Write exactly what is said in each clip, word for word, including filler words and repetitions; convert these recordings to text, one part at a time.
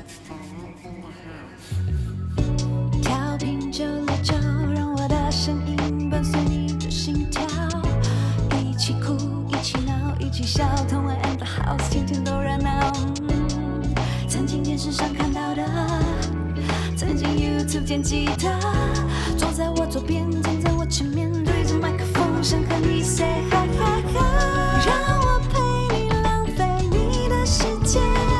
调频九六九，让我的声音伴随你的心跳，一起哭，一起闹，一起笑，同玩 and the house， 天天都热闹。嗯、曾经电视上看到的，曾经 YouTube 见吉他，坐在我左边，站在我前面，对着麦克风，想和你 say hi hi hi， 让我陪你浪费你的时间，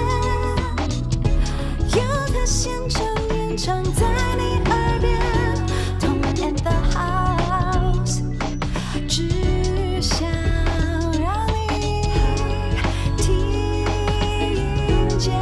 有他现场演唱在你耳边，同玩 and the house， 只想让你听见。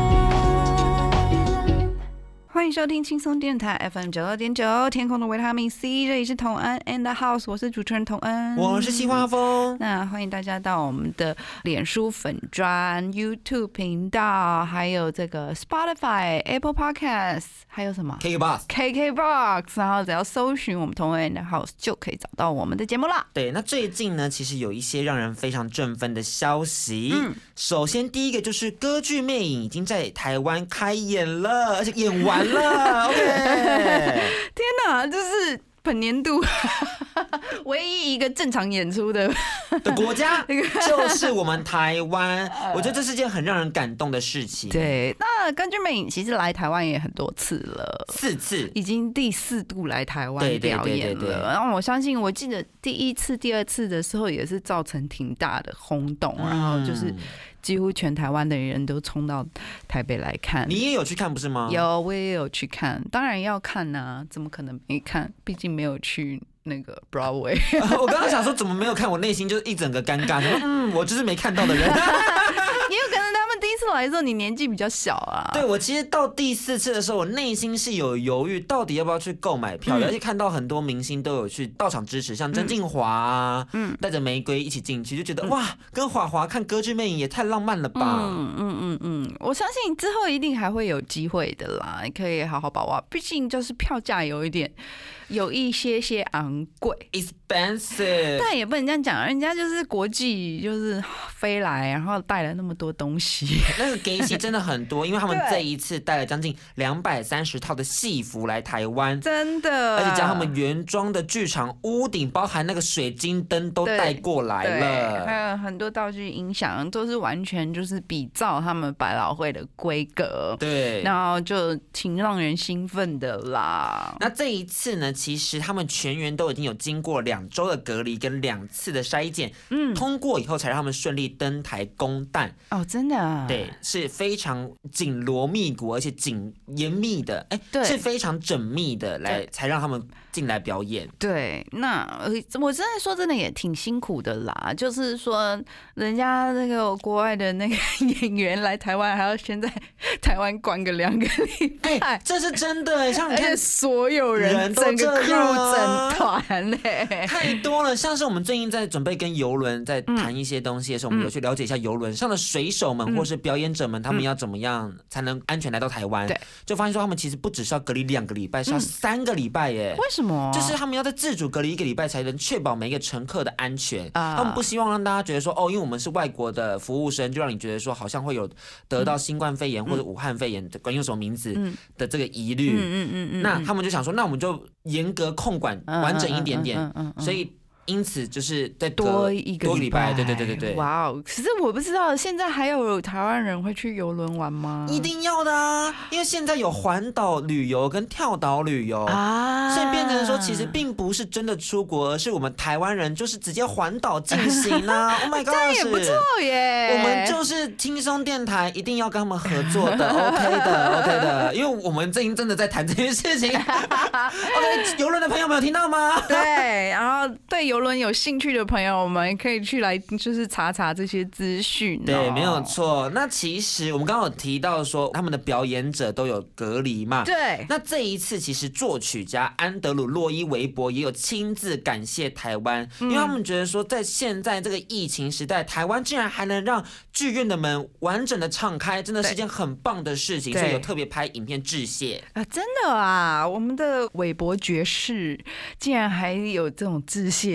欢迎收听轻松电台 F M 九二点九，天空的维他命 C， 这里是同恩 and the house， 我是主持人同恩， 我是西花风。 那欢迎大家到我们的脸书粉专、YouTube 频道，还有这个 Spotify、Apple Podcast， 还有什么 K K Box、K K Box， 然后只要搜寻我们同恩 and the house 就可以找到我们的节目啦。 对，那最近呢，其实有一些让人非常振奋的消息。嗯，首先第一个就是《歌剧魅影》已经在台湾开演了，而且演完了。OK， 天哪，这是本年度唯一一个正常演出的的国家，就是我们台湾。我觉得这是件很让人感动的事情。 对，那《歌剧魅影》其实来台湾也很多次了， 四次， 已经第四度来台湾表演了。对对对对对，然后我相信，我记得第一次、第二次的时候也是造成挺大的轰动，嗯、然后就是。几乎全台湾的人都冲到台北来看。 你也有去看不是吗？ 有，我也有去看，当然要看啊，怎么可能没看？毕竟没有去那个 Broadway。 我刚刚想说怎么没有看，我内心就一整个尴尬，说嗯，我就是没看到的人。 也有可能他们第一次来的时候你年纪比较小啊。对， 我其实到第四次的时候，我内心是有犹豫，到底要不要去购买票的、嗯，而且看到很多明星都有去到场支持，像曾敬骅啊，嗯，带着玫瑰一起进去，就觉得、嗯、哇，跟华华看歌剧魅影也太浪漫了吧。 嗯嗯嗯嗯，我相信之后一定还会有机会的啦，你可以好好把握，毕竟就是票价有一点。有一些些昂贵 ，expensive， 但也不能这样讲，人家就是国际，就是飞来，然后带了那么多东西， 那个给息真的很多，因为他们这一次带了将近两百三十套的戏服来台湾， 真的， 而且将他们原装的剧场屋顶，包含那个水晶灯都带过来了， 还有很多道具音响，都是完全就是比照他们百老汇的规格， 对， 然后就挺让人兴奋的啦。 那这一次呢？其实他们全员都已经有经过两周的隔离跟两次的筛检，嗯，通过以后才让他们顺利登台公诞。 哦，真的、啊？ 对，是非常紧锣密鼓，而且紧严密的，哎，是非常缜密的来才让他们进来表演。 对，那我真的说真的也挺辛苦的啦，就是说人家那个国外的那个演员来台湾，还要先在台湾关个两个礼拜， 哎，这是真的。像你看， 所有人整个 crew 整团嘞， 太多了。像是我们最近在准备跟邮轮在谈一些东西的时候，嗯、我们有去了解一下邮轮上的水手们、嗯、或是表演者们，他们要怎么样才能安全来到台湾？对，就发现说他们其实不只是要隔离两个礼拜，是要三个礼拜耶。 为什么？ 就是他们要在自主隔离一个礼拜，才能确保每一个乘客的安全。啊、他们不希望让大家觉得说，哦，因为我们是外国的服务生，就让你觉得说好像会有得到新冠肺炎、嗯、或者武汉肺炎，管用什么名字的这个疑虑。嗯嗯嗯嗯，那他们就想说，那我们就严格控管完整一点点，所以因此就是再多一个礼拜， 对对对对对。 哇哦！可是我不知道现在还有台湾人会去邮轮玩吗？ 一定要的啊！因为现在有环岛旅游跟跳岛旅游啊，所以变成说其实并不是真的出国，而是我们台湾人就是直接环岛进行啊 ！Oh my god， 这样也不错耶！ 我们就是轻松电台一定要跟他们合作的 ，OK 的 ，OK 的，因为我们最近真的在谈这件事情。OK， 邮轮的朋友们有听到吗？ 对，然后对邮轮有兴趣的朋友，我们可以去来就是查查这些资讯、哦。 对，没有错。那其实我们刚刚有提到说，他们的表演者都有隔离嘛？ 对。 那这一次，其实作曲家安德鲁·洛伊维伯也有亲自感谢台湾，嗯、因为他们觉得说，在现在这个疫情时代，台湾竟然还能让剧院的门完整的敞开，真的是件很棒的事情，所以有特别拍影片致谢啊！真的啊，我们的韦伯爵士竟然还有这种致谢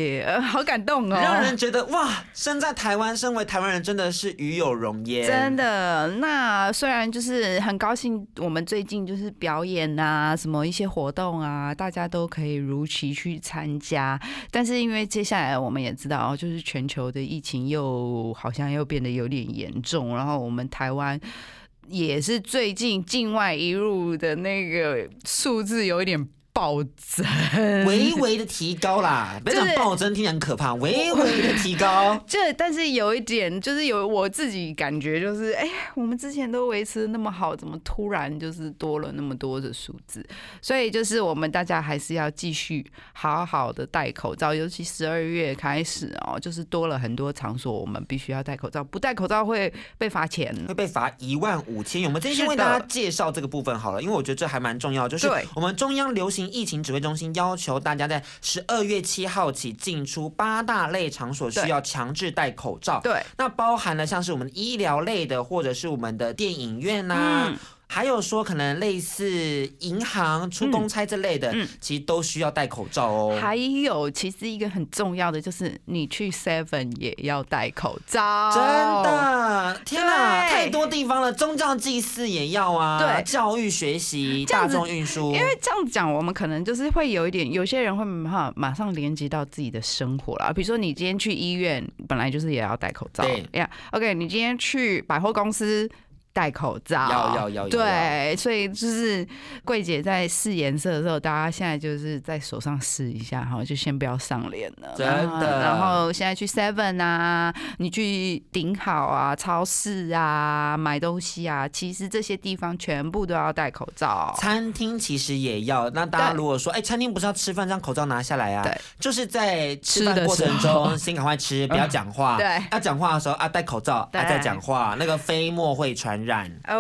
耶，呃，好感动哦， 让人觉得哇，身在台湾，身为台湾人真的是与有荣焉。 真的，那虽然就是很高兴，我们最近就是表演啊，什么一些活动啊，大家都可以如期去参加，但是因为接下来我们也知道，就是全球的疫情又好像又变得有点严重，然后我们台湾也是最近境外移入的那个数字有一点暴增， 微微的提高啦，不要讲暴增，听起来很可怕，微微的提高。 这但是有一点，就是有我自己感觉，就是哎，我们之前都维持那么好，怎么突然就是多了那么多的数字？所以就是我们大家还是要继续好好的戴口罩，尤其十二月开始哦，就是多了很多场所，我们必须要戴口罩，不戴口罩会被罚钱， 会被罚一万五千元。我们今天先为大家介绍这个部分好了，因为我觉得这还蛮重要，就是我们中央流行疫情指挥中心要求大家在十二月七号起进出八大类场所需要强制戴口罩。 对， 那包含了像是我们医疗类的，或者是我们的电影院啊。嗯，还有说可能类似银行出公差之类的，嗯嗯、其实都需要戴口罩哦。 还有，其实一个很重要的就是你去 Seven 也要戴口罩。 真的，天哪，太多地方了，宗教祭祀也要啊，对，教育学习、大众运输。 因为这样讲，我们可能就是会有一点，有些人会马马上连接到自己的生活啦。比如说，你今天去医院，本来就是也要戴口罩。对呀 ，OK， 你今天去百货公司。戴口罩， 要要要， 对，所以就是柜姐在试颜色的时候，大家现在就是在手上试一下哈，就先不要上脸了， 真的。 然后现在去 Seven 啊，你去顶好啊、超市啊买东西啊，其实这些地方全部都要戴口罩。 餐厅其实也要。那大家如果说，哎、欸，餐厅不是要吃饭，让口罩拿下来啊？对，就是在吃饭过程中先赶快吃，不要讲话。对、嗯，要讲话的时候啊，戴口罩，啊，再讲话，那个飞沫会传染。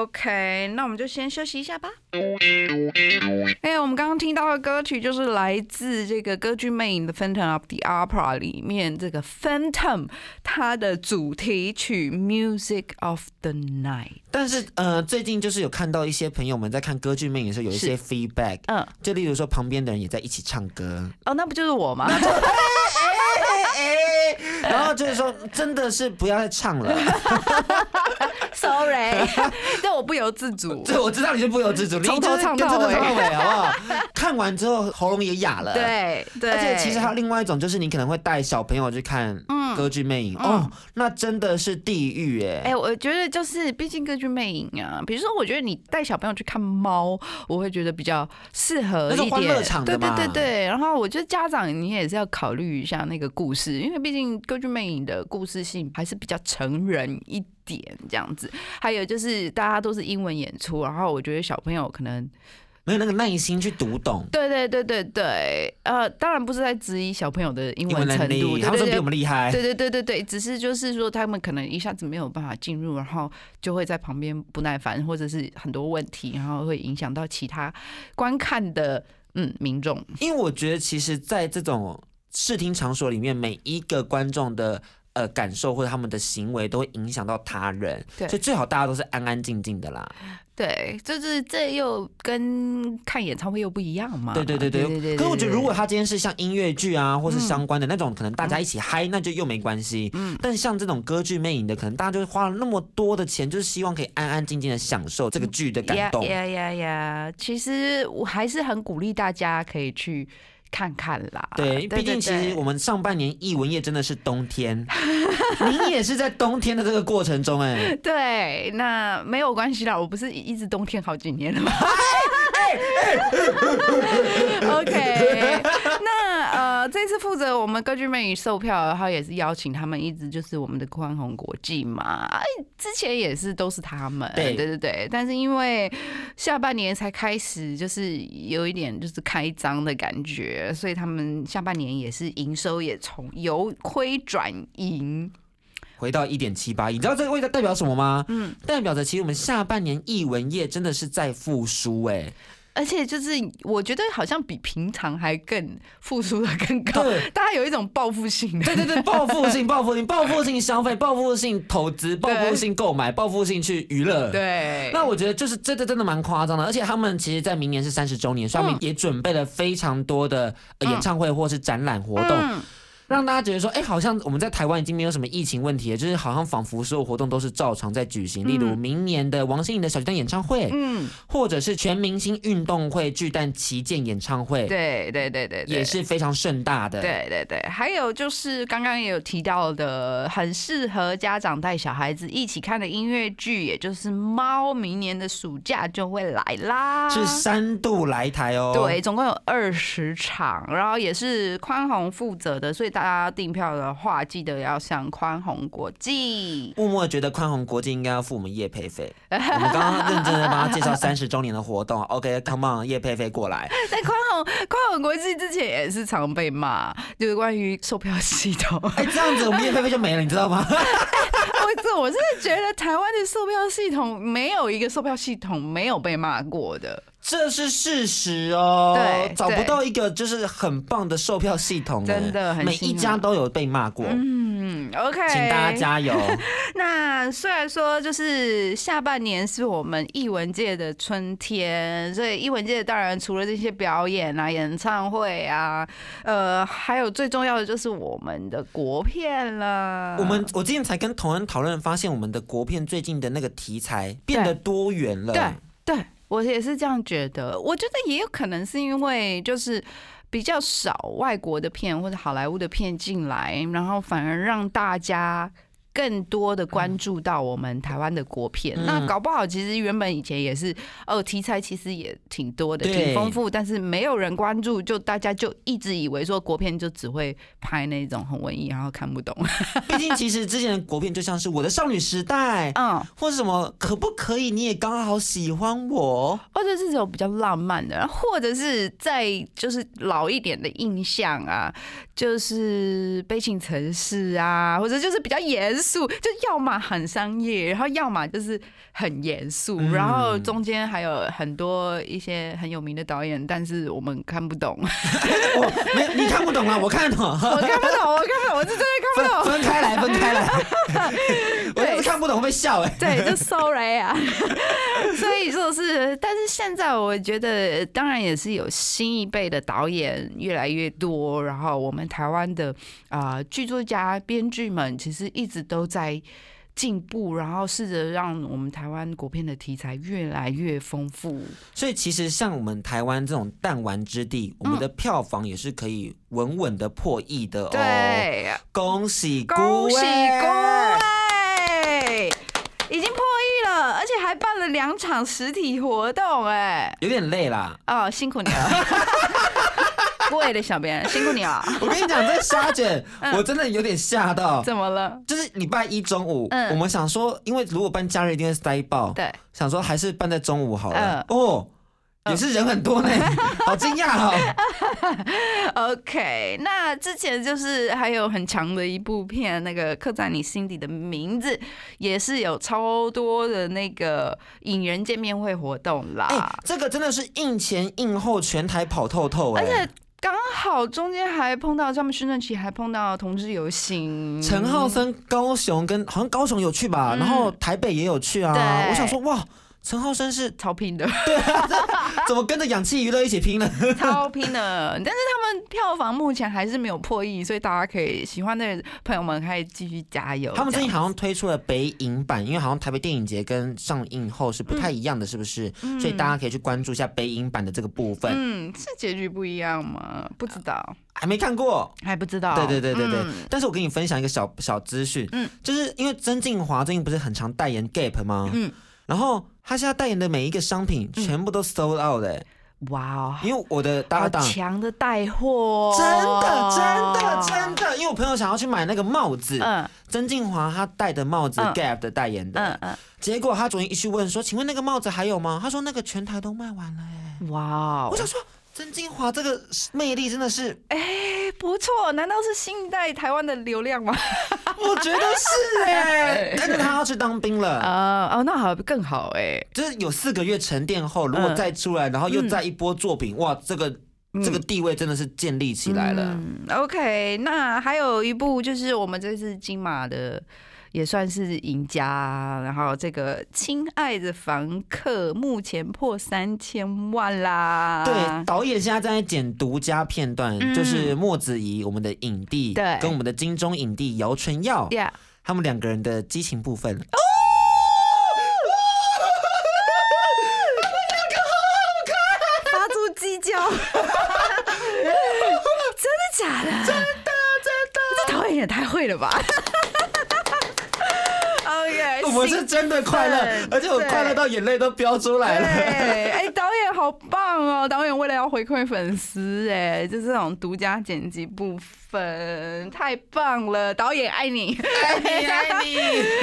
OK， 那我们就先休息一下吧。哎、欸，我们刚刚听到的歌曲就是来自这个歌剧魅影的《Phantom of the Opera》里面这个 Phantom 它的主题曲 Music of the Night。 但是呃，最近就是有看到一些朋友们在看歌剧魅影的时候有一些 feedback， 嗯，就例如说旁边的人也在一起唱歌。 哦，那不就是我吗？ 然后就是说，真的是不要再唱了。 Sorry， 但我不由自主。 对，我知道你是不由自主， 从头唱到尾， 好不好？看完之后喉咙也哑了。 对对。 而且其实还有另外一种，就是你可能会带小朋友去看歌剧魅影、嗯、哦，那真的是地狱哎。 哎、欸，我觉得就是，毕竟歌剧魅影啊，比如说，我觉得你带小朋友去看猫，我会觉得比较适合一点。那种欢乐场的嘛。 对对对对。然后我觉得家长你也是要考虑一下那个故事，因为毕竟歌剧魅影的故事性还是比较成人一点这样子。还有就是大家都是英文演出，然后我觉得小朋友可能没有那个耐心去读懂。 对对对对对，呃，当然不是在质疑小朋友的英文程度， 他们说比我们厉害。 对对对对对，只是就是说他们可能一下子没有办法进入，然后就会在旁边不耐烦，或者是很多问题，然后会影响到其他观看的嗯民众。 因为我觉得其实在这种视听场所里面，每一个观众的呃感受或者他们的行为都会影响到他人，所以最好大家都是安安静静的啦。 对，就是这又跟看演唱会又不一样嘛。 对对对 对, 对, 对, 对, 对。可是我觉得，如果他今天是像音乐剧啊，或是相关的、嗯、那种，可能大家一起嗨、嗯，那就又没关系。嗯。但是像这种歌剧魅影的，可能大家就花了那么多的钱，就是希望可以安安静静的享受这个剧的感动。 呀呀呀！其实我还是很鼓励大家可以去看看啦。 对，毕竟其实我们上半年艺文业真的是冬天，你也是在冬天的这个过程中哎、欸。 对，那没有关系啦，我不是一直冬天好几年了吗？OK， 那呃，这次负责我们歌剧魅影售票，然后也是邀请他们，一直就是我们的宽宏国际嘛，哎，之前也是都是他们，对对对对，但是因为下半年才开始，就是有一点就是开张的感觉，所以他们下半年也是营收也从由亏转盈。 回到 一点七八亿，你知道这个位置代表什么吗？嗯，代表着其实我们下半年艺文业真的是在复苏哎、欸。 而且就是我觉得好像比平常还更复苏的更高，大家有一种报复性的， 对对对，报复性、报复性、报复性消费、报复性投资、报复性购买、报复性去娱乐。 对， 那我觉得就是这个真的蛮夸张的，而且他们其实，在明年是三十周年，所以他们也准备了非常多的演唱会或是展览活动。嗯嗯， 让大家觉得说，哎、欸，好像我们在台湾已经没有什么疫情问题了，就是好像仿佛所有活动都是照常在举行，嗯、例如明年的王心凌的小巨蛋演唱会，嗯，或者是全明星运动会巨蛋旗舰演唱会， 对对对 对, 对， 也是非常盛大的， 对对对。还有就是刚刚也有提到的，很适合家长带小孩子一起看的音乐剧，也就是《猫》，明年的暑假就会来啦， 是三度来台哦， 对，总共有二十场，然后也是宽宏负责的，所以大家订票的话，记得要上宽宏国际。 默默觉得宽宏国际应该要付我们业配费，我们刚刚认真的帮他介绍三十周年的活动，OK，Come on， 业配费过来。 在宽宏宽宏国际之前也是常被骂，就是关于售票系统。 哎、欸，这样子我们业配费就没了，你知道吗？ 我我真的觉得台湾的售票系统没有一个售票系统没有被骂过的。 这是事实哦，对，找不到一个就是很棒的售票系统， 真的很每一家都有被骂过。 嗯 ，OK， 请大家加油。 那虽然说就是下半年是我们艺文界的春天，所以艺文界当然除了这些表演啊、演唱会啊，呃，还有最重要的就是我们的国片了。 我们我之前才跟同仁讨论，发现我们的国片最近的那个题材变得多元了。 对对。我也是这样觉得，我觉得也有可能是因为就是比较少外国的片或者好莱坞的片进来，然后反而让大家更多的关注到我们台湾的国片、嗯，那搞不好其实原本以前也是哦，题材其实也挺多的，挺丰富，但是没有人关注，就大家就一直以为说国片就只会拍那种很文艺，然后看不懂。 毕竟其实之前的国片就像是我的少女时代，嗯，或者什么可不可以你也刚好喜欢我， 或者是这种比较浪漫的，或者是在就是老一点的印象啊，就是悲情城市啊，或者就是比较严肃。就要么很商业，然后要么就是很严肃、嗯，然后中间还有很多一些很有名的导演，但是我们看不懂。 我没你看不懂啊，我看得懂。 我看不懂，我看不懂，我是真的看不懂。 分, 分开来，分开来。我要是看不懂会被笑哎、 欸。对，就 sorry 啊。所以就是，但是现在我觉得，当然也是有新一辈的导演越来越多，然后我们台湾的啊、呃、剧作家、编剧们其实一直都在进步，然后试着让我们台湾国片的题材越来越丰富。 所以其实像我们台湾这种弹丸之地，我们的票房也是可以稳稳的破亿的哦。 对， 恭喜恭喜各位！已经破亿了，而且还办了两场实体活动，哎， 有点累啦。 哦，辛苦你了。各位的小编，辛苦你了。 我跟你讲，这个沙卷、嗯、我真的有点吓到。 怎么了？ 就是礼拜一中午、嗯，我们想说，因为如果办假日一定会塞爆， 对， 想说还是办在中午好了。嗯、哦。也是人很多呢，好惊讶哦。OK， 那之前就是还有很强的一部片，那个刻在你心底的名字，也是有超多的那个影人见面会活动啦。 欸、这个真的是映前映后全台跑透透哎、 欸，而且刚好中间还碰到他们宣传期，还碰到同志游行。 陈浩森高雄跟好像高雄有去吧、嗯，然后台北也有去啊。我想说哇。陈浩森是超拼的， 对啊，怎么跟着氧气娱乐一起拼呢？ 超拼的，但是他们票房目前还是没有破亿，所以大家可以喜欢的朋友们可以继续加油。 他们最近好像推出了北影版，因为好像台北电影节跟上映后是不太一样的，是不是？嗯、所以大家可以去关注一下北影版的这个部分。 嗯，是结局不一样吗？不知道， 还没看过， 还不知道。 对对对对对。嗯、但是我跟你分享一个小小资讯，嗯，就是因为曾敬驊最近不是很常代言 Gap 吗？嗯。然后他现在代言的每一个商品全部都 sold out 的、欸， 哇哦！ 因为我的搭档强的带货， 真的真的真的，因为我朋友想要去买那个帽子，嗯，曾敬驊他戴的帽子、嗯、Gap 的代言的，嗯嗯，结果他昨天一去问说，请问那个帽子还有吗？他说那个全台都卖完了、欸，哇哦！我想说。曾敬驊这个魅力真的是， 哎、欸，不错，难道是新一代台湾的流量吗？ 我觉得是哎、欸，但是他要去当兵了啊、uh, 哦，那好更好哎、欸， 就是有四个月沉淀后，如果再出来，然后又再一波作品，嗯、哇，这个。这个地位真的是建立起来了。 嗯、OK， 那还有一部就是我们这次金马的也算是赢家。然后这个《亲爱的房客》目前破三千万啦。 对，导演现在在剪独家片段，嗯、就是莫子仪我们的影帝， 对， 跟我们的金钟影帝姚淳耀， yeah. 他们两个人的激情部分。哦真的假的？ 真的真的， 这导演也太会了吧！OK， 我是真的快乐，而且我快乐到眼泪都飙出来了。 哎、欸，导演好棒哦！导演为了要回馈粉丝，哎，就是这种独家剪辑部分，太棒了！导演爱你， 爱你，爱你。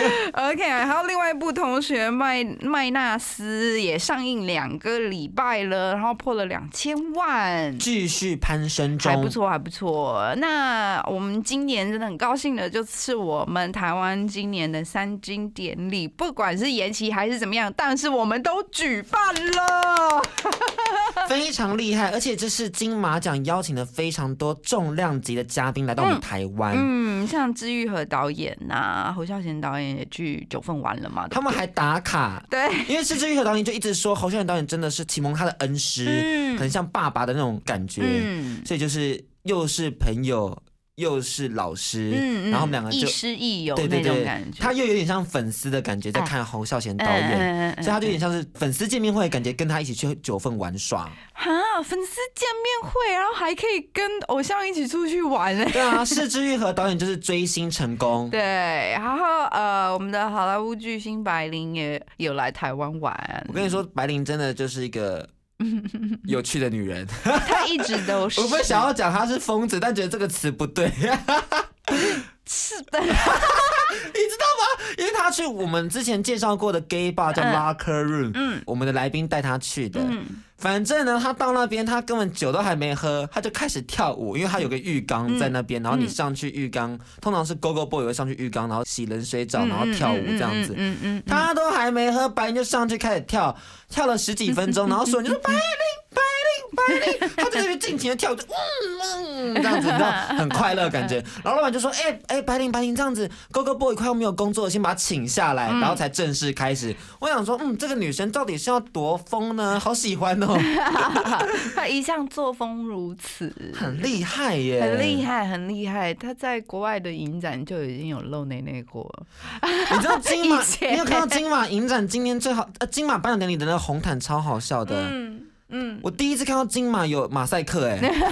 OK， 还有另外一部《同学麦麦纳斯》也上映两个礼拜了，然后破了两千万， 继续攀升中， 还不错，还不错。那我们今年真的很高兴的，就是我们台湾今年的三金典礼，不管是延期还是怎么样，但是我们都举办了， 非常厉害。而且这是金马奖邀请了非常多重量级的嘉宾来到我们台湾， 嗯，嗯，像知育和导演呐、啊，侯孝贤导演也去九份玩了嘛， 他们还打卡， 对， 因为是知育和导演就一直说侯孝贤导演真的是启蒙他的恩师，嗯，很像爸爸的那种感觉，嗯，所以就是又是朋友。又是老师，嗯嗯，然后我们两个就亦师亦友那种感觉， 他又有点像粉丝的感觉，在看侯孝贤导演，哎哎、所以他就有点像是粉丝见面会，感觉跟他一起去九份玩耍。 哈，粉丝见面会，然后还可以跟偶像一起出去玩哎。 对啊，是知育和导演就是追星成功。 对，然后呃，我们的好莱坞巨星白灵也有来台湾玩。 我跟你说，白灵真的就是一个。有趣的女人， 她一直都是。 我不想要讲她是疯子，但觉得这个词不对。 是的，你知道吗？因为她去我们之前介绍过的 gay bar 叫 Locker Room， 嗯，我们的来宾带她去的。嗯，反正呢，她到那边，她根本酒都还没喝，她就开始跳舞，因为她有个浴缸在那边，嗯、然后你上去浴缸，通常是 Go Go Boy 会上去浴缸，然后洗冷水澡，然后跳舞这样子。嗯嗯，她都还没喝，白灵就上去开始跳，跳了十几分钟，然后所有人就说白灵。白灵，白灵，他在那边尽情的跳，就嗯嗯这样子，你知道，很快乐感觉。然后老板就说：“哎、欸、哎、欸，白灵白灵这样子 ，Go Go Boy 快要没有工作了，先把他请下来，然后才正式开始。嗯”我想说，嗯，这个女生到底是要多疯呢？好喜欢哦！ 她一向作风如此， 很厉害耶， 很厉害，很厉害。她在国外的影展就已经有露内内过了。 你知道金马？你有看到金马影展今年最好呃金马颁奖典礼的那个红毯超好笑的。嗯嗯，我第一次看到金马有马赛克哎、欸，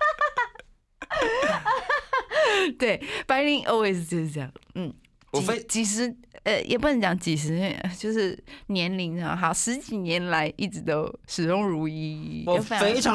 对，白灵 always 就是这样，嗯， 我非几十呃也不能讲几十，就是年龄啊，好十几年来一直都始终如一， 我非常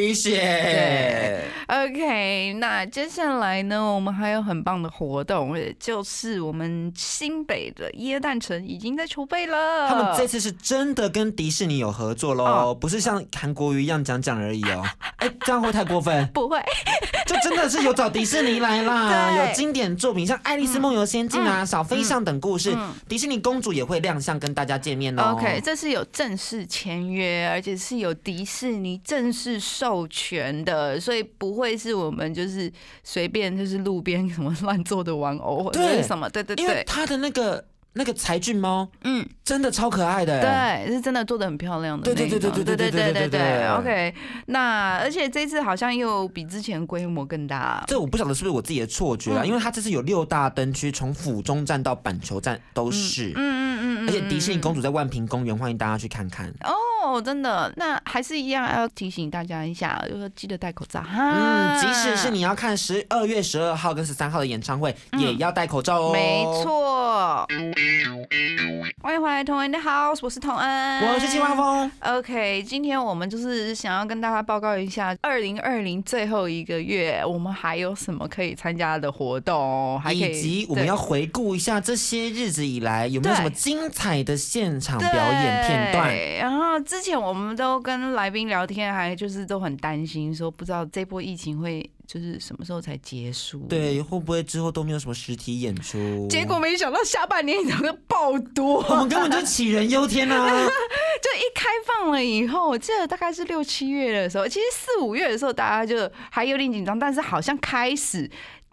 appreciate。 OK， 那接下来呢，我们还有很棒的活动，就是我们新北的耶诞城已经在筹备了。 他们这次是真的跟迪士尼有合作喽，哦、不是像韩国瑜一样讲讲而已哦。哎，这样会太过分？ 不会， 就真的是有找迪士尼来啦，有经典作品像《爱丽丝梦游仙境》啊、嗯《小飞象》等故事。嗯、迪士尼公主也会亮相跟大家见面哦。 OK， 这是有正式签约，而且是有迪士尼正式授权的，所以不会是我们就是随便就是路边什么乱做的玩偶或者是什么，对对对， 因为它的那个。那个柴郡猫，嗯，真的超可爱的， 对，是真的做的很漂亮的那种， 对对对对对对对对对对 ，OK， 那而且这次好像又比之前规模更大， 这我不晓得是不是我自己的错觉啊，嗯、因为它这次有六大灯区，从府中站到板球站都是，嗯嗯嗯嗯，而且迪士尼公主在万平公园，欢迎大家去看看。 哦，真的，那还是一样要提醒大家一下，就是记得戴口罩哈。 嗯，即使是你要看十二月十二号跟十三号的演唱会，嗯、也要戴口罩哦。 没错。欢迎回来同恩的 house， 我是同恩， 我是青蛙风。 OK， 今天我们就是想要跟大家报告一下，二零二零最后一个月，我们还有什么可以参加的活动，还可以， 以及我们要回顾一下这些日子以来有没有什么精彩的现场表演片段。 然后之前我们都跟来宾聊天，还就是都很担心，说不知道这波疫情会。就是什么时候才结束？ 对，会不会之后都没有什么实体演出？ 结果没想到下半年整个爆多， 我们根本就杞人忧天啊！ 就一开放了以后，我记得大概是六七月的时候，其实四五月的时候大家就还有点紧张，但是好像开始。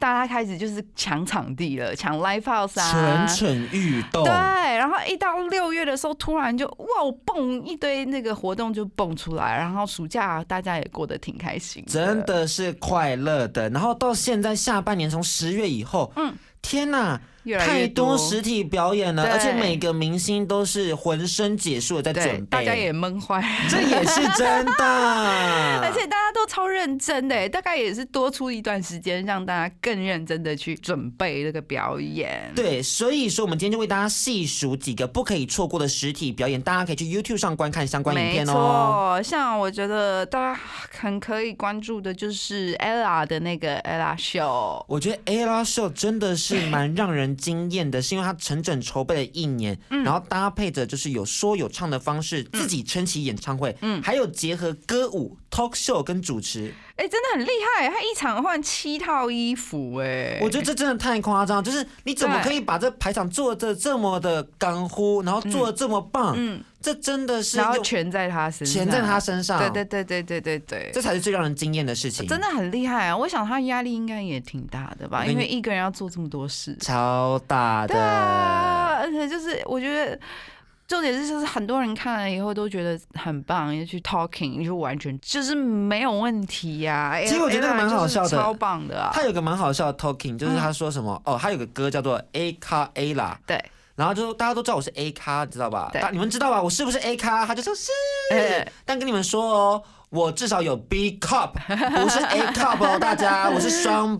大家开始就是抢场地了，抢 live house 啊， 蠢蠢欲动。 对，然后一到六月的时候，突然就哇蹦一堆那个活动就蹦出来，然后暑假大家也过得挺开心的， 真的是快乐的。然后到现在下半年，从十月以后，嗯，天哪！ 越来越多太多实体表演了，而且每个明星都是浑身解数的在准备， 大家也闷坏了， 这也是真的。 而且大家都超认真的，大概也是多出一段时间，让大家更认真的去准备这个表演。 对，所以说我们今天就为大家细数几个不可以错过的实体表演，大家可以去 YouTube 上观看相关影片哦。 没错，像我觉得大家很可以关注的就是 Ella 的那个 Ella Show。 我觉得 Ella Show 真的是蛮让人惊艳的，是因为他整整筹备了一年，嗯、然后搭配着就是有说有唱的方式，嗯、自己撑起演唱会，嗯，还有结合歌舞、talk show 跟主持， 哎、欸，真的很厉害！他一场换七套衣服，哎， 我觉得这真的太夸张，就是你怎么可以把这排场做得这么的干乎，然后做得这么棒，嗯。嗯这真的是， 然后全在他身上， 全在他身上， 对对对对对对对， 这才是最让人惊艳的事情， 真的很厉害啊！我想他压力应该也挺大的吧，因为一个人要做这么多事， 超大的， 对啊，而且就是我觉得。重点是，就是很多人看了以后都觉得很棒，也去 talking 就完全就是没有问题呀、啊。 其实我觉得蛮好笑的， 超棒的啊！ 他有个蛮好笑的 talking， 就是他说什么、嗯、哦，他有个歌叫做 A 咖 A 啦， 对。 然后就大家都知道我是 A 咖，知道吧？你们知道吧？我是不是 A 咖？他就说是，欸、但跟你们说哦，我至少有 B cup， 不是 A cup 哦，大家，我是双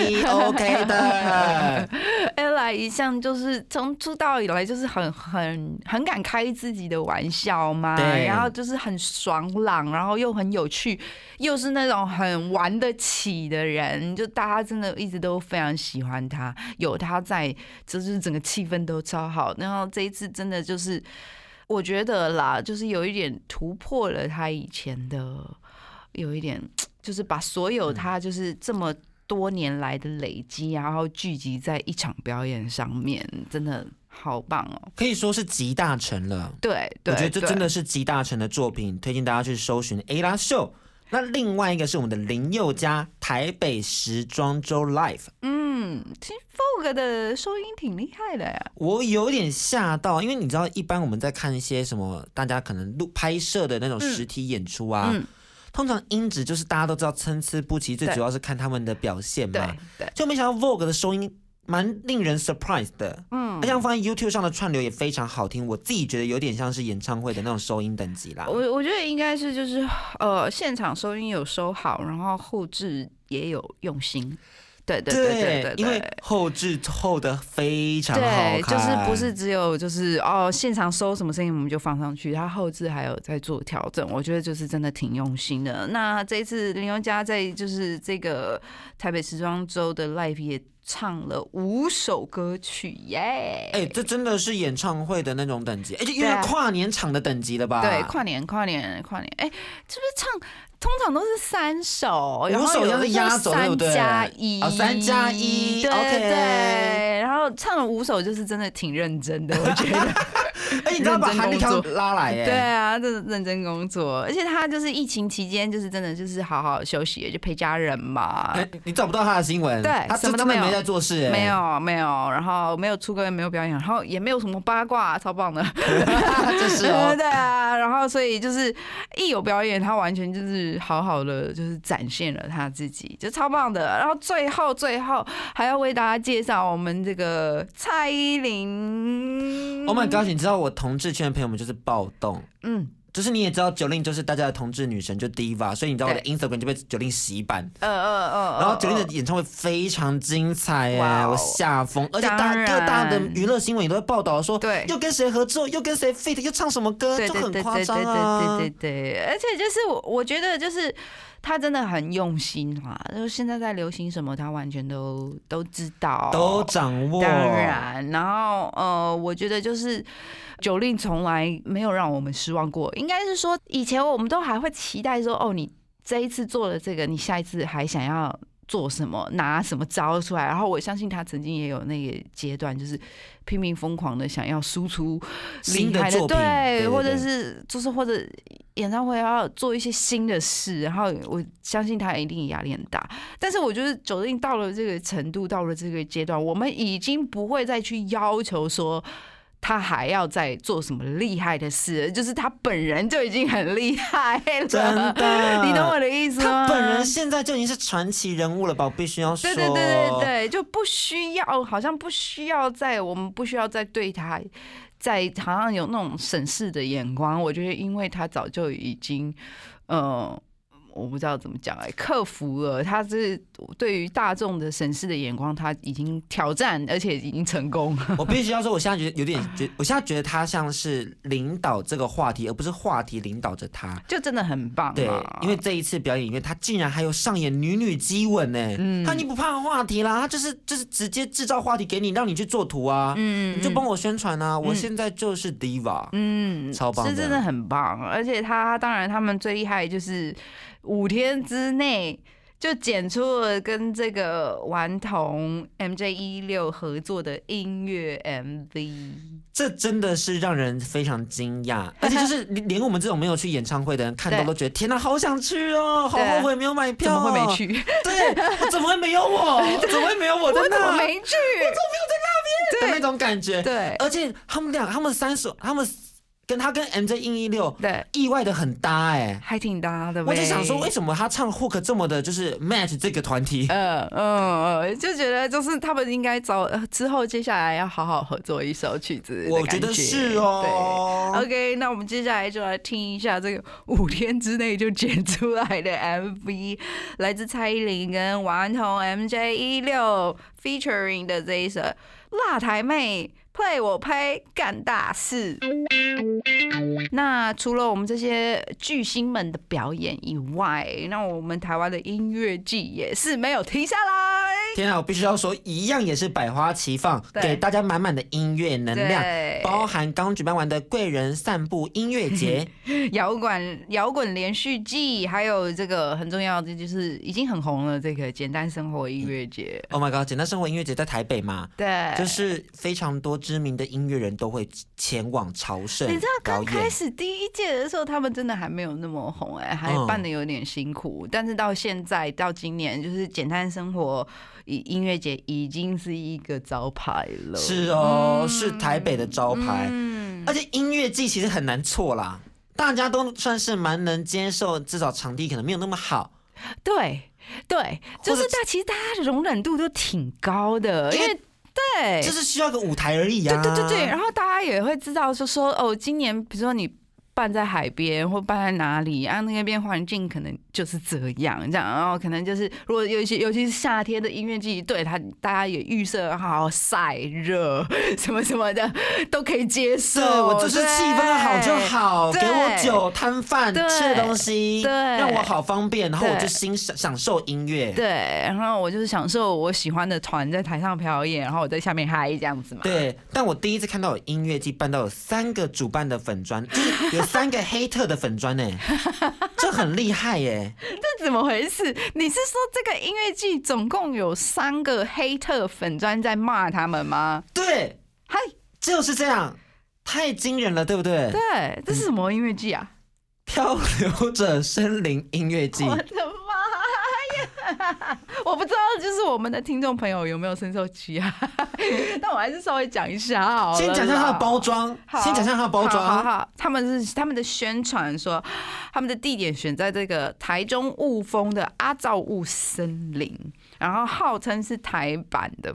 B，OK 的。 Ella 一向就是从出道以来就是很很很敢开自己的玩笑嘛，然后就是很爽朗，然后又很有趣，又是那种很玩得起的人，就大家真的一直都非常喜欢他，有他在，就是整个气氛都超好。然后这一次真的就是。我觉得啦，就是有一点突破了他以前的，有一点就是把所有他就是这么多年来的累积，然后聚集在一场表演上面，真的好棒哦！ 可以说是集大成了。 对， 我觉得这真的是集大成的作品，推荐大家去搜寻 Ella Show。那另外一个是我们的林宥嘉台北时装周 Live。 嗯，其实 Vogue 的收音挺厉害的呀。 我有点吓到，因为你知道，一般我们在看一些什么，大家可能录拍摄的那种实体演出啊，嗯嗯、通常音质就是大家都知道参差不齐，最主要是看他们的表现嘛。 对对， 就没想到 Vogue 的收音蛮令人 surprise 的，嗯，而且放在 YouTube 上的串流也非常好听，我自己觉得有点像是演唱会的那种收音等级啦。 我我觉得应该是就是呃，现场收音有收好，然后后制也有用心。对对对对 对， 因为后制后的非常好看， 对，就是不是只有就是哦现场收什么声音我们就放上去，他后制还有在做调整，我觉得就是真的挺用心的。那这一次林宥嘉在就是这个台北时装周的 live 也唱了五首歌曲耶！ 哎、欸，这真的是演唱会的那种等级，而且因为跨年场的等级了吧？ 对，跨年跨年跨年，哎、欸，是不是唱？通常都是三首， 五首要是压轴，对不对？ 三加一， 哦，三加一， 对 OK 对。然后唱了五首，就是真的挺认真的，我觉得。 哎、欸，你知道把韩立康拉来耶？ 对啊，这是认真工作，而且他就是疫情期间，就是真的就是好好休息，就陪家人嘛。 欸、你找不到他的新闻？ 对， 他什么都没没在做事， 没有没有，然后没有出歌，也没有表演，然后也没有什么八卦，超棒的。 这是哦。 对啊，然后所以就是一有表演，他完全就是好好的。就是展现了他自己，就超棒的。然后最后最后还要为大家介绍我们这个蔡依林。 Oh my god！ 你知道我同志圈的朋友们就是暴动，嗯，就是你也知道九令就是大家的同志女神就 Diva， 所以你知道我的 Instagram 就被九令洗版，呃呃呃，然后九令的演唱会非常精彩耶，我吓疯，而且大各大的娱乐新闻也都在报道说，对，又跟谁合作，又跟谁 feat， 又唱什么歌，就很夸张啊， 对对对对对，而且就是我我觉得就是。他真的很用心啦，就是现在在流行什么，他完全都都知道， 都掌握。 当然，然后呃，我觉得就是九令从来没有让我们失望过。应该是说，以前我们都还会期待说，哦，你这一次做了这个，你下一次还想要做什么，拿什么招出来。然后我相信他曾经也有那个阶段，就是拼命疯狂的想要输出新的作品， 对，或者是就是或者。 演唱会要做一些新的事，然后我相信他一定压力很大。但是我觉得九令到了这个程度，到了这个阶段，我们已经不会再去要求说他还要再做什么厉害的事，就是他本人就已经很厉害了。 真的， 你懂我的意思吗？ 他本人现在就已经是传奇人物了吧？我必须要说， 对对对对对，就不需要，好像不需要再，我们不需要再对他。在好像有那种审视的眼光，我觉得因为他早就已经，呃，我不知道怎么讲哎、欸，克服了他是对于大众的审视的眼光，他已经挑战，而且已经成功。 我必须要说，我现在觉得有点觉，我现在觉得他像是领导这个话题，而不是话题领导着他， 就真的很棒、啊。 对，因为这一次表演里面，他竟然还有上演女女激吻呢、欸，嗯，他已经不怕话题啦，他就是就是直接制造话题给你，让你去做图啊，嗯，你就帮我宣传啊，嗯、我现在就是 diva， 嗯，超棒的， 是真的很棒，而且他当然他们最厉害就是五天之内。就剪出了跟这个顽童 M J 一六合作的音乐 M V， 这真的是让人非常惊讶，而且就是连我们这种没有去演唱会的人看到都觉得天哪，好想去哦，好后悔没有买票、哦， 怎么会没去？ 对，怎么会没有我？怎么会没有我在那？ 我怎么没去？ 我怎么没有在那边的那种感觉？ 对， 而且他们俩，他们三首，他们。跟他跟 M J 一六对意外的很搭哎、欸， 还挺搭的。 我就想说，为什么他唱 hook 这么的，就是 match 这个团体？ 嗯嗯嗯，就觉得就是他们应该找之后接下来要好好合作一首曲子。 我觉得是哦。 对 ，OK， 那我们接下来就来听一下这个五天之内就剪出来的 M V， 来自蔡依林跟顽童 M J 一六 featuring 的这一首《辣台妹》。play 我呸干大事。那除了我们这些巨星们的表演以外，那我们台湾的音乐季也是没有停下来。 天啊，我必须要说，一样也是百花齐放，给大家满满的音乐能量，包含刚举办完的贵人散步音乐节、 摇滚摇滚连续季，还有这个很重要的就是已经很红了这个简单生活音乐节。 Oh my god， 简单生活音乐节在台北嘛？ 对， 就是非常多知名的音乐人都会前往朝圣。 你知道刚开始第一届的时候，他们真的还没有那么红哎、欸，还办的有点辛苦。嗯、但是到现在到今年，就是简单生活音乐节已经是一个招牌了。 是哦，嗯、是台北的招牌。嗯、而且音乐季其实很难错啦，大家都算是蛮能接受，至少场地可能没有那么好。 对对，就是大其实大家的容忍度都挺高的，因为。对， 就是需要个舞台而已啊。 对对对对，然后大家也会知道，就说哦，今年比如说你办在海边或办在哪里啊，那边环境可能就是这样这样，然后可能就是如果尤其尤其是夏天的音乐季，对他大家也预设好晒热什么什么的都可以接受。 对，我就是气氛好就好，给我酒摊贩吃的东西，对，让我好方便，然后我就欣赏享受音乐。 对，然后我就是享受我喜欢的团在台上表演，然后我在下面嗨这样子嘛。 对，但我第一次看到有音乐季办到有三个主办的粉专，就是有三个黑特的粉专呢，这很厉害耶！ 这怎么回事？你是说这个音乐季总共有三个黑特粉专在骂他们吗？ 对， 嗨， 就是这样，太惊人了，对不对？ 对，这是什么音乐季啊？ 漂流者森林音乐季。 我的妈呀！我不知道，就是我们的听众朋友有没有深受其害，但我还是稍微讲一下好了。 先讲一下它的包装，先讲一下它的包装。 好好，他们是他们的宣传说，他们的地点选在这个台中雾峰的阿造雾森林，然后号称是台版的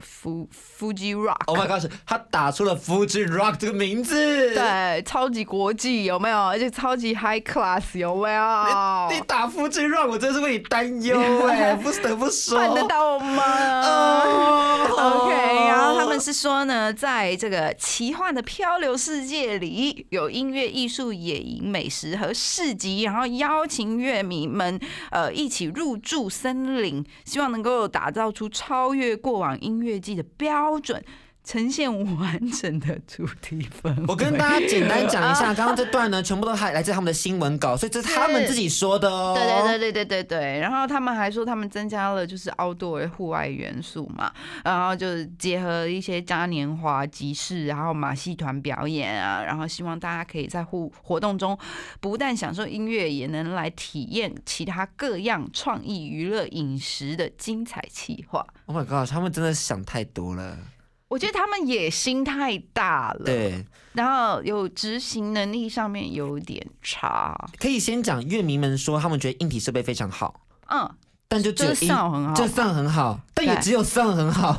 Fuji Rock。Oh my god！ 他打出了 Fuji Rock 这个名字， 对，超级国际有没有？而且超级 High Class 有没有？ 你, 你打 Fuji Rock， 我真是为你担忧哎，不得不说。 办得到吗、oh, ？OK， 然后他们是说呢，在这个奇幻的漂流世界里，有音乐、艺术、野营、美食和市集，然后邀请乐迷们呃一起入住森林，希望能够打造出超越过往音乐季的标准。 呈现完整的主题氛围。 我跟大家简单讲一下，刚刚这段呢，全部都还来自他们的新闻稿，所以这是他们自己说的哦。 对对对对对对对。然后他们还说，他们增加了就是 outdoor 户外元素嘛，然后就是结合一些嘉年华集市，然后马戏团表演啊，然后希望大家可以在户活动中不但享受音乐，也能来体验其他各样创意娱乐、饮食的精彩企划。 Oh my god， 他们真的想太多了。 我觉得他们野心太大了， 对， 然后有执行能力上面有点差。 可以先讲乐迷们说，他们觉得硬体设备非常好， 嗯， 但就只有就是 sound 很好， 就 sound 很好，但也只有 sound 很好。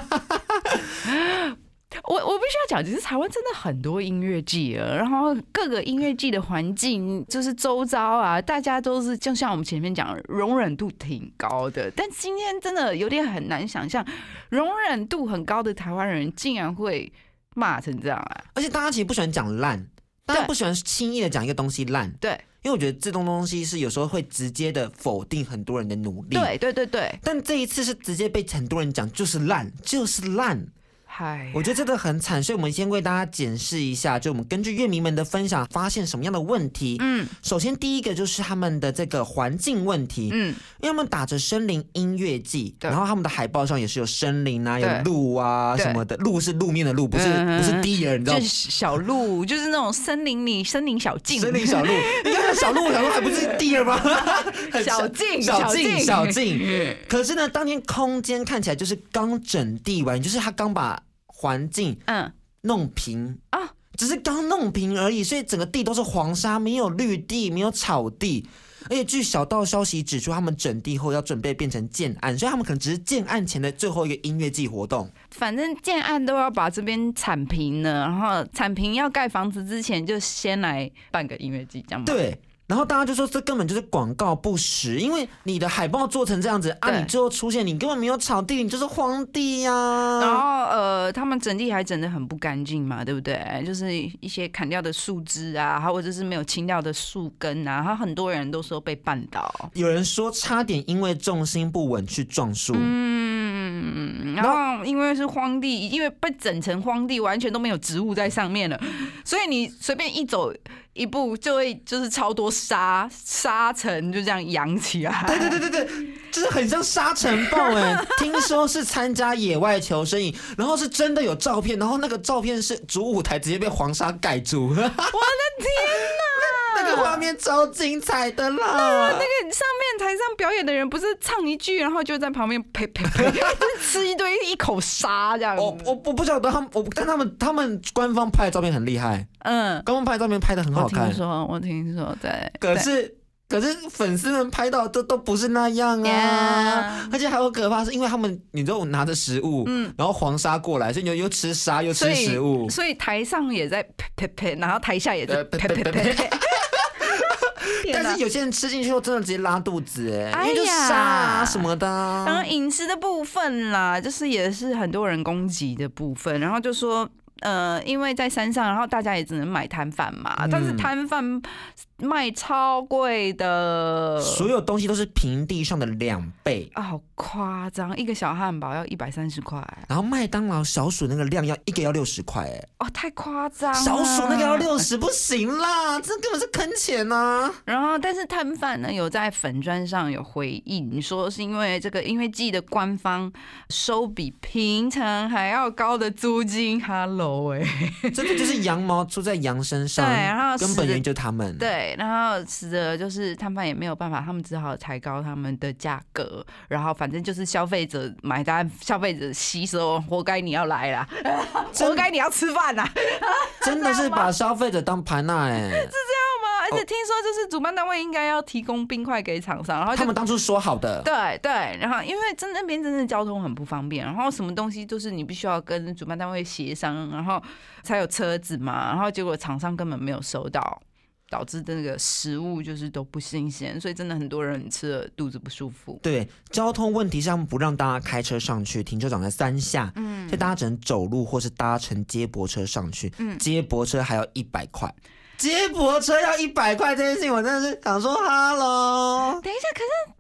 我我必须要讲，其实台湾真的很多音乐季了，然后各个音乐季的环境就是周遭啊，大家都是就像我们前面讲，容忍度挺高的。但今天真的有点很难想象，容忍度很高的台湾人竟然会骂成这样啊！ 而且大家其实不喜欢讲烂，大家不喜欢轻易的讲一个东西烂， 对， 因为我觉得这种东西是有时候会直接的否定很多人的努力。 对对对对。 但这一次是直接被很多人讲就是烂，就是烂。我觉得真的很惨，所以我们先为大家检视一下，就我们根据乐迷们的分享，发现什么样的问题。嗯，首先第一个就是他们的这个环境问题。嗯，因为他们打着森林音乐季，然后他们的海报上也是有森林啊，有路啊什么的，路是路面的路，不是、嗯、不是 deer， 你知道吗？ 就是小路，就是那种森林里森林小径， 森林小路。你看小路，小路还不是 deer 吗？ 小径， 小径，小径。可是呢，当天空间看起来就是刚整地完，就是他刚把环境嗯弄平啊，只是刚弄平而已，所以整个地都是黄沙，没有绿地，没有草地。而且据小道消息指出，他们整地后要准备变成建案，所以他们可能只是建案前的最后一个音乐季活动。 反正建案都要把这边铲平了，然后铲平要盖房子之前，就先来办个音乐季，这样吗？ 对。然后大家就说这根本就是广告不实，因为你的海报做成这样子啊，你最后出现你根本没有草地，你就是荒地呀、啊。 然后呃，他们整地还整得很不干净嘛，对不对？就是一些砍掉的树枝啊，或者是没有清掉的树根啊，然后很多人都说被绊倒， 有人说差点因为重心不稳去撞树。 嗯，然后因为是荒地，因为被整成荒地，完全都没有植物在上面了，所以你随便一走一步就会就是超多沙沙尘就这样扬起来。 对对对对对，就是很像沙尘暴哎。听说是参加野外求生营，然后是真的有照片，然后那个照片是主舞台直接被黄沙盖住。我的天哪！ 那个画面超精彩的啦！ 那那个上面台上表演的人不是唱一句，然后就在旁边呸呸呸，就是吃一堆一口沙这样子。 我我我不晓得他们，我但他们他们官方拍的照片很厉害，嗯，官方拍的照片拍的很好看。 我听说，我听说，对。 可是可是粉丝们拍到都都不是那样啊， yeah. 而且还有可怕是因为他们，你知道我拿着食物，嗯，然后黄沙过来，所以你又吃沙又吃食物， 所以, 所以台上也在呸呸呸，然后台下也在呸呸呸。 但是有些人吃进去后真的直接拉肚子哎、欸，因为就沙啊什么的、啊。 然后饮食的部分啦，就是也是很多人攻击的部分，然后就说。呃，因为在山上，然后大家也只能买摊贩嘛，嗯、但是摊贩卖超贵的， 所有东西都是平地上的两倍啊，好夸张！一个小汉堡要一百三十块， 然后麦当劳小薯那个量要一个要六十块，哎， 哦，太夸张了！ 小薯那个要六十，不行啦，这根本是坑钱啊！ 然后，但是摊贩呢有在粉专上有回应，说是因为这个音乐季的官方收比平常还要高的租金 ，Hello。 真的就是羊毛出在羊身上，对，然后根本原因就是他们， 对，然后使得就是摊贩也没有办法，他们只好抬高他们的价格，然后反正就是消费者买单，消费者吸收，活该你要来啦，活该你要吃饭啦， 真的是把消费者当盘呐，哎，是这样吗？而且听说就是主办单位应该要提供冰块给厂商，然后他们当初说好的， 对对，然后因为真那边真的交通很不方便，然后什么东西都是你必须要跟主办单位协商，然后才有车子嘛，然后结果厂商根本没有收到，导致那个食物就是都不新鲜，所以真的很多人吃了肚子不舒服。 对，交通问题上不让大家开车上去，停车场在山下，嗯，所以大家只能走路或是搭乘接驳车上去，嗯，接驳车还要一百块。接驳车要一百块这件事情，我真的是想说哈喽。 等一下，可是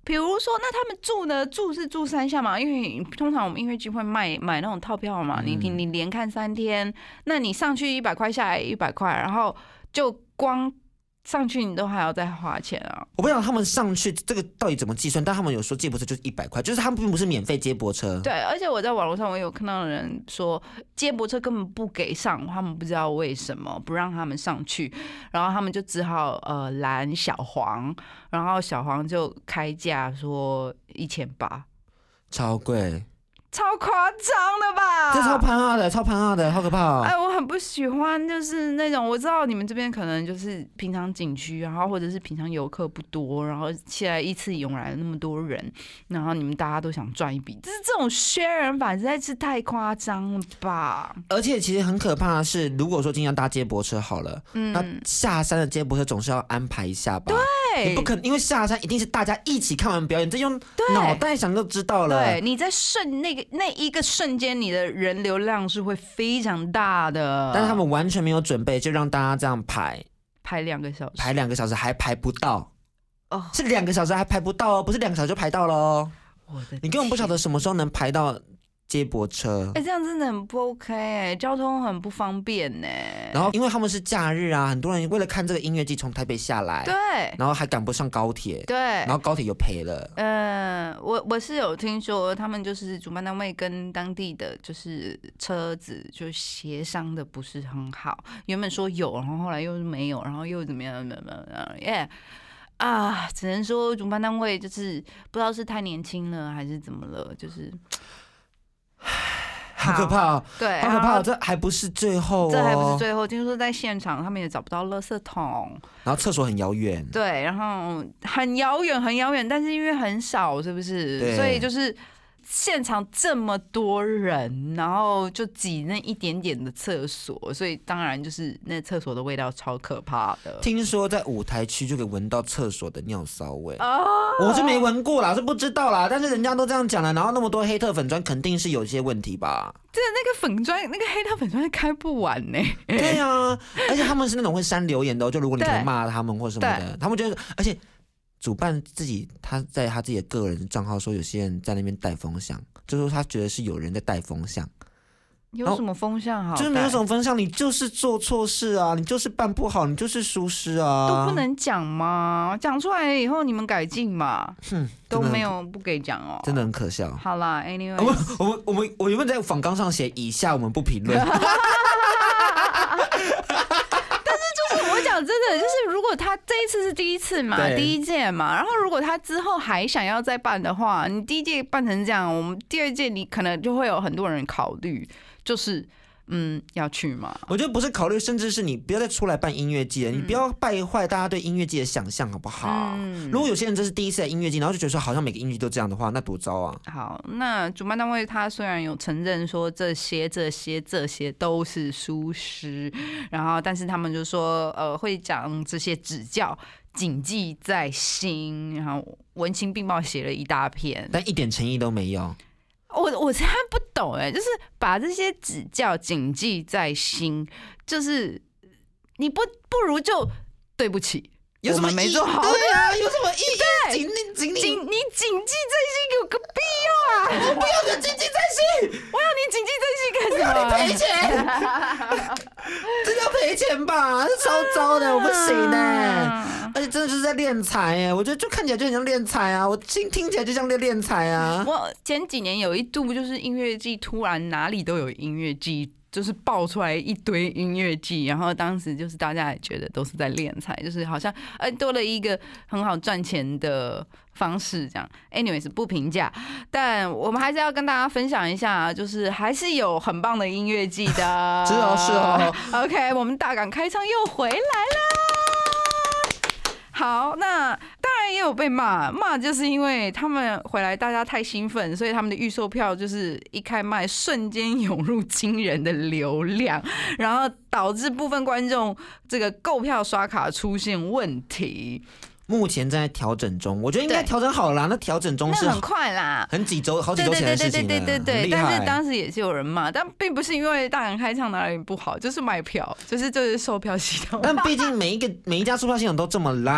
比如说，那他们住呢？住是住三下嘛？因为通常我们音乐季会卖买那种套票嘛，你你你连看三天，那你上去一百块，下来一百块，然后就光上去你都还要再花钱啊！ 我不知道他们上去这个到底怎么计算，但他们有说接驳车就是一百块，就是他们并不是免费接驳车。 对，而且我在网络上我有看到人说接驳车根本不给上，他们不知道为什么不让他们上去，然后他们就只好呃拦小黄，然后小黄就开价说一千八， 超贵。 超夸张的吧？ 这超盘二的，超盘二的，好可怕哦！ 哎，我很不喜欢，就是那种我知道你们这边可能就是平常景区，然后或者是平常游客不多，然后现在一次涌来了那么多人，然后你们大家都想赚一笔，就是这种削人法实在是太夸张了吧？ 而且其实很可怕的是，如果说今天要搭接驳车好了，嗯，那下山的接驳车总是要安排一下吧？ 对， 你不可能，因为下山一定是大家一起看完表演，这用脑袋想就知道了。 对，你在瞬那个。那一个瞬间，你的人流量是会非常大的， 但是他们完全没有准备，就让大家这样排排两个小时， 排两个小时还排不到哦， 是两个小时还排不到哦，不是两个小时就排到了哦。 我的， 你根本不晓得什么时候能排到接驳车， 哎、欸，这样真的很不 OK 哎、欸，交通很不方便呢、欸。 然后因为他们是假日啊，很多人为了看这个音乐季从台北下来， 对， 然后还赶不上高铁， 对， 然后高铁又赔了。 嗯、呃，我我是有听说，他们就是主办单位跟当地的就是车子就协商的不是很好，原本说有，然后后来又没有，然后又怎么样怎么样，耶。啊，只能说主办单位就是不知道是太年轻了还是怎么了，就是。 好可怕哦！ 对， 好可怕哦！这还不是最后哦， 这还不是最后。听说在现场他们也找不到垃圾桶， 然后厕所很遥远。 对，然后很遥远，很遥远，但是因为很少，是不是？所以就是现场这么多人，然后就挤那一点点的厕所，所以当然就是那厕所的味道超可怕的。 听说在舞台区就可以闻到厕所的尿骚味哦，我是没闻过啦，我是不知道啦，但是人家都这样讲了，然后那么多黑特粉专，肯定是有些问题吧？ 这那个粉专，那个黑特粉专开不完呢、欸。 对啊，而且他们是那种会删留言的、哦，就如果你可能骂他们或什么的，他们觉得，而且。主办自己他在他自己的个人账号说，有些人在那边带风向，就说他觉得是有人在带风向。 有什么风向好？ 就是没有什么风向，你就是做错事啊，你就是办不好，你就是疏失啊， 都不能讲吗？讲出来以后你们改进嘛。哼，都没有不给讲哦， 真的很可笑。 好啦 ，anyway， 我们我们我们我原本在访纲上写以下我们不评论。 真的就是，如果他这一次是第一次嘛，第一届嘛，然后如果他之后还想要再办的话，你第一届办成这样，我们第二届你可能就会有很多人考虑，就是嗯要去嘛。 我觉得不是考虑，甚至是你不要再出来办音乐季了，嗯、你不要败坏大家对音乐季的想象，好不好？嗯、如果有些人这是第一次来音乐季，然后就觉得说好像每个音乐季都这样的话，那多糟啊！ 好，那主办单位他虽然有承认说这些、这些、这些都是疏失，然后但是他们就说呃会讲这些指教，谨记在心，然后文情并茂写了一大篇， 但一点诚意都没有。 我我真不懂哎，就是把这些指教谨记在心，就是你不不如就对不起， 有什么没做好？对啊，有什么意义？谨谨谨你谨记在心有个必要啊！ 我不要你谨记在心， 我要你谨记在心干什么？ 我要你赔钱，这要赔钱吧？这超糟的，我不行呢。而且真的就是在练财哎，我觉得就看起来就很像练财啊，我听听起来就像在练财啊。 我前几年有一度就是音乐季，突然哪里都有音乐季。就是爆出来一堆音乐季，然后当时就是大家也觉得都是在练财，就是好像呃多了一个很好赚钱的方式这样。anyways 不评价，但我们还是要跟大家分享一下，就是还是有很棒的音乐季的。 是哦是哦。 OK， 我们大港开唱又回来了。好，那当然也有被骂，骂就是因为他们回来大家太兴奋，所以他们的预售票就是一开卖瞬间涌入惊人的流量，然后导致部分观众这个购票刷卡出现问题。 目前正在调整中，我觉得应该调整好了啦。那调整中是很快啦， 很几周、好几周前的事情了。 对对对对对对。但是当时也是有人骂，但并不是因为大港开唱哪里不好，就是卖票，就是就是售票系统。 但毕竟每一个每一家售票系统都这么烂了，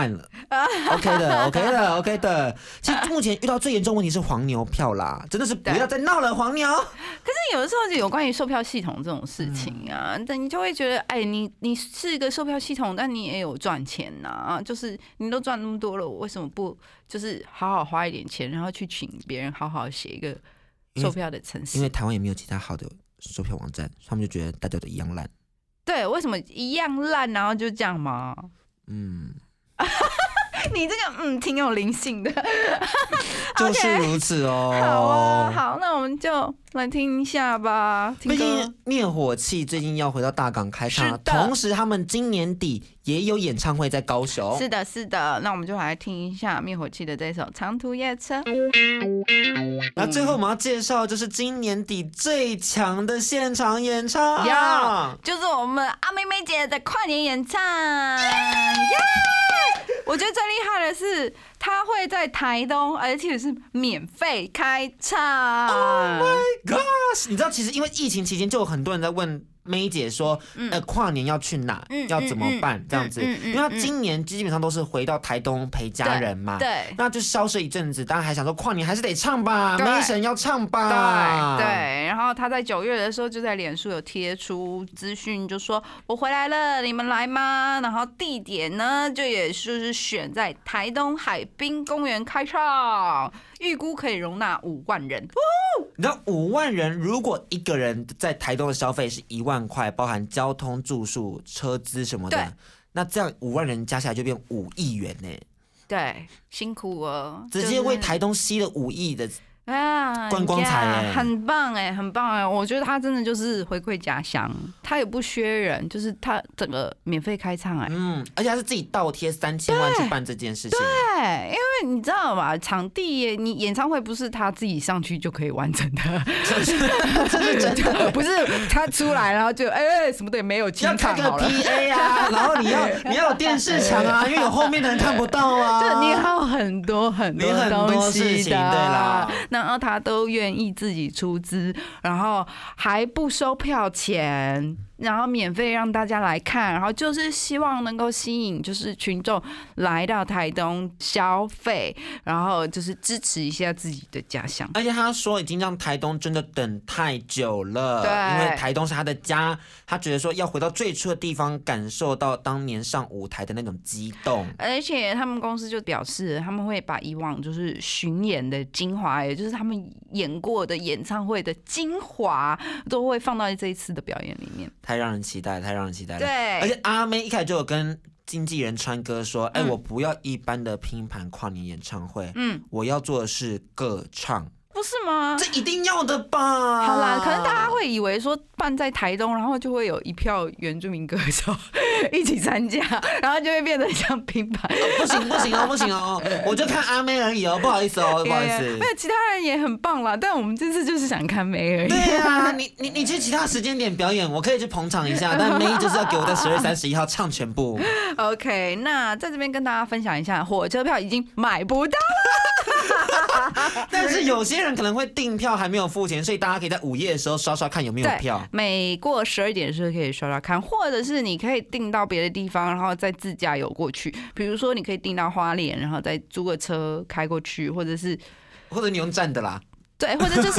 OK 的 OK 的 OK 的。其实目前遇到最严重问题是黄牛票啦，真的是不要再闹了黄牛。 可是有的时候就有关于售票系统这种事情啊，但、嗯、你就会觉得，哎，你你是一个售票系统，但你也有赚钱呐、啊，就是你都赚那么多了，我为什么不就是好好花一点钱，然后去请别人好好写一个售票的程式？ 因为台湾也没有其他好的售票网站，他们就觉得大家都一样烂。 对，为什么一样烂，然后就这样吗？嗯。你这个嗯挺有灵性的， 就是如此哦。 Okay, 好啊，好，那我们就来听一下吧。 毕竟灭火器最近要回到大港开唱，同时他们今年底也有演唱会在高雄。 是的，是的。那我们就来听一下灭火器的这首《长途夜车》。 那最后我们要介绍就是今年底最强的现场演唱， yeah, 就是我们阿妹妹姐的跨年演唱。Yeah! 我觉得最厉害的是，他会在台东，而且是免费开唱。 Oh my gosh！ 你知道，其实因为疫情期间，就有很多人在问妹姐说，嗯、呃，跨年要去哪？嗯、要怎么办？嗯、这样子，嗯嗯、因为他今年基本上都是回到台东陪家人嘛， 对，对那就消失一阵子。当然还想说，跨年还是得唱吧，妹神要唱吧， 对对。然后他在九月的时候就在脸书有贴出资讯，就说我回来了，你们来吗？然后地点呢，就也就是选在台东海滨公园开唱。预估可以容纳五万人， 你知道五万人，如果一个人在台东的消费是一万块，包含交通、住宿、车资什么的，那这样五万人加起来就变五亿元呢。 对，辛苦哦， 直接为台东吸了五亿的。啊，观光财哎， 很棒哎，很棒哎！我觉得他真的就是回馈家乡，他也不缺人，就是他整个免费开唱哎， 嗯，而且他是自己倒贴三千万去办这件事情， 对，因为你知道嘛，场地你演唱会不是他自己上去就可以完成的， 这是真的， 不是他出来然后就哎、欸、什么的也没有清唱好了， 要开个 P A 啊，然后你要你要有电视墙啊，因为有后面的人看不到啊， 对，你还有很多很多东西的，对啦。 然后他都愿意自己出资，然后还不收票钱，然后免费让大家来看，然后就是希望能够吸引就是群众来到台东消费，然后就是支持一下自己的家乡。 而且他说已经让台东真的等太久了， 对， 因为台东是他的家，他觉得说要回到最初的地方，感受到当年上舞台的那种激动。 而且他们公司就表示，他们会把以往就是巡演的精华，也就是他们演过的演唱会的精华，都会放到这一次的表演里面。 太让人期待，太让人期待了。 对， 而且阿妹一开始就有跟经纪人川哥说：“哎、嗯欸，我不要一般的拼盘跨年演唱会，嗯，我要做的是歌唱。” 不是吗？ 这一定要的吧？ 好啦，可能大家会以为说办在台东，然后就会有一票原住民歌手一起参加，然后就会变得像拼盘、 哦。不行不行哦，不行哦，我就看阿妹而已哦，不好意思哦，不好意思。 没有，其他人也很棒啦，但我们这次就是想看妹而已。 对啊，你你你去其他时间点表演，我可以去捧场一下，但妹就是要给我在十月三十一号唱全部。 OK， 那在这边跟大家分享一下，火车票已经买不到了。 但是有些人可能会订票还没有付钱，所以大家可以在午夜的时候刷刷看有没有票。 每过十二点的时候可以刷刷看，或者是你可以订到别的地方，然后再自驾游过去。比如说，你可以订到花莲，然后再租个车开过去，或者是或者你用站的啦。 对，或者就是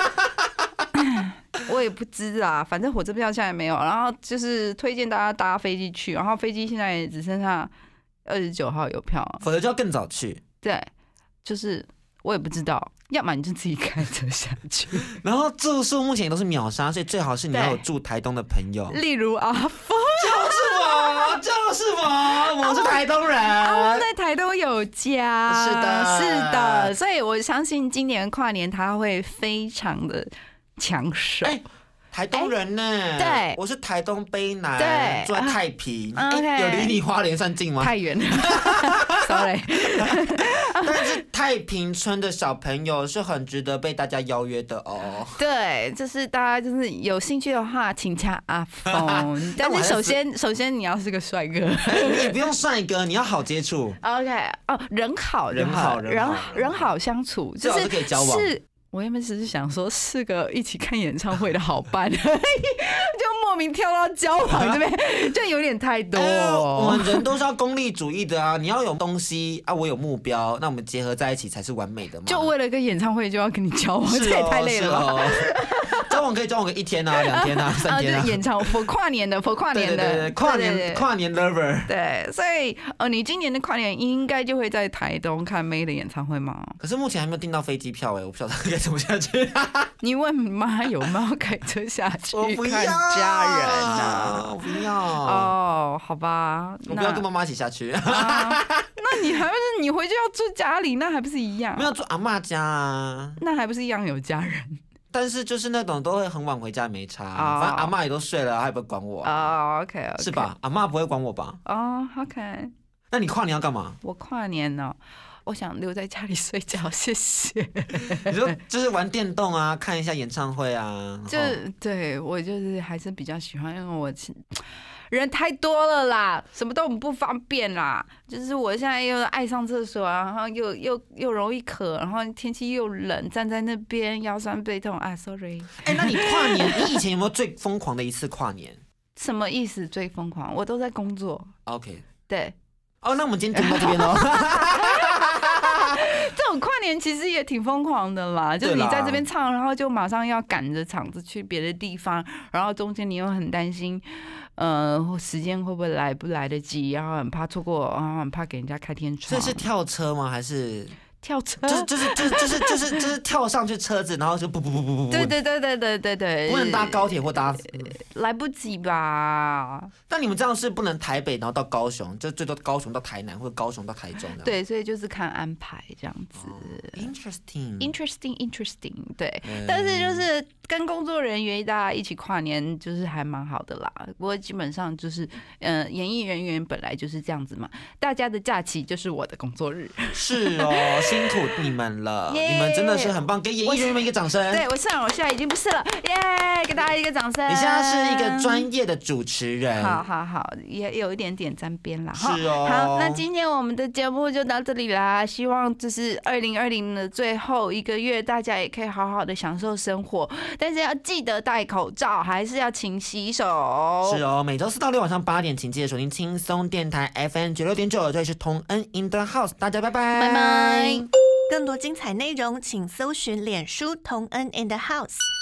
我也不知啊，反正火车票现在没有，然后就是推荐大家搭飞机去，然后飞机现在也只剩下二十九号有票， 否则就要更早去。 对，就是我也不知道，要么你就自己开车下去。 然后住宿目前也都是秒杀，所以最好是你要有住台东的朋友， 例如阿峰， 就是我，就是我，我是台东人。 阿峰在台东有家， 是的， 是的，所以我相信今年跨年他会非常的抢手。 欸台东人呢、欸？ 对， 我是台东卑南， 对， 住在太平， 啊 okay 欸、有离你花莲算近吗？ 太远了，sorry。 但是太平村的小朋友是很值得被大家邀約的哦。 对，就是大家就是有兴趣的话，请加阿峰。但是首先，首先你要是个帅哥， 你也不用帅哥，你要好接触。 OK， 哦，人好， 人好， 人好，人好相处，就是可以交往。 是我原本只是想说是个一起看演唱会的好伴而已，就莫名跳到交往这边，就有点太多、哦哎。我们人都是要功利主义的啊，你要有东西啊，我有目标，那我们结合在一起才是完美的嘛。 就为了一个演唱会就要跟你交往，这、哦、也太累了吧。 交往可以交往个一天啊、两天啊、三天啊。 啊演唱会跨年的，跨年的， 对对对，跨年对对对跨年 lover。 对，所以呃，你今年的跨年应该就会在台东看 May 的演唱会吗？ 可是目前还没有订到飞机票哎、欸，我不晓得该怎么下去。 你问妈有没有开车下去看家人啊？ 我不要。 哦，好吧， 我不要跟妈妈一起下去。 啊、那你还不是你回去要住家里，那还不是一样？ 没有住阿嬷家啊， 那还不是一样有家人？ 但是就是那种都会很晚回家没差， oh. 反正阿嬷也都睡了，她也不会管我、啊。 哦、oh, ，OK，, okay. 是吧？阿嬷不会管我吧？ 哦、oh, ，OK。 那你跨年要干嘛？ 我跨年呢、哦，我想留在家里睡觉，谢谢。 你说就是玩电动啊，看一下演唱会啊？ 就对我就是还是比较喜欢，因为我人太多了啦，什么都很不方便啦。就是我现在又爱上厕所，然后又又又容易渴，然后天气又冷，站在那边腰酸背痛啊 ，sorry。 哎、欸，那你跨年，你以前有没有最疯狂的一次跨年？ 什么意思？最疯狂？我都在工作。 OK。 对。 哦，那我们今天就到这边喽。 这种跨年其实也挺疯狂的啦，就是你在这边唱，然后就马上要赶着场子去别的地方，然后中间你又很担心。呃，时间会不会来不来得及？然后很怕错过，然后很怕给人家开天窗。 这是跳车吗？还是跳车？ 就是就是就是就是就是就是跳上去车子，然后就不不不不不不。 对对对对对对对。 不能搭高铁或搭、 呃，来不及吧？ 那你们这样是不能台北，然后到高雄，就最多高雄到台南或者高雄到台中的。 对，所以就是看安排这样子。 哦、interesting interesting interesting。对、嗯，但是就是跟工作人员大家一起跨年，就是还蛮好的啦。不过基本上就是，呃，演艺人员本来就是这样子嘛，大家的假期就是我的工作日。 是哦，辛苦你们了， yeah, 你们真的是很棒，给演艺人员们一个掌声。 对，我上我下已经不是了，耶、yeah, ！给大家一个掌声。 你现在是一个专业的主持人， 好好好，也有一点点沾边啦。 是哦。 好，那今天我们的节目就到这里啦。希望这是二零二零的最后一个月，大家也可以好好的享受生活，但是要记得戴口罩，还是要勤洗手。 是哦，每周四到六晚上八点，请记得锁定轻松电台 F M 九六点九，这里是同恩 in the house， 大家拜拜， 拜拜。 更多精彩内容，请搜寻脸书同恩 in the house。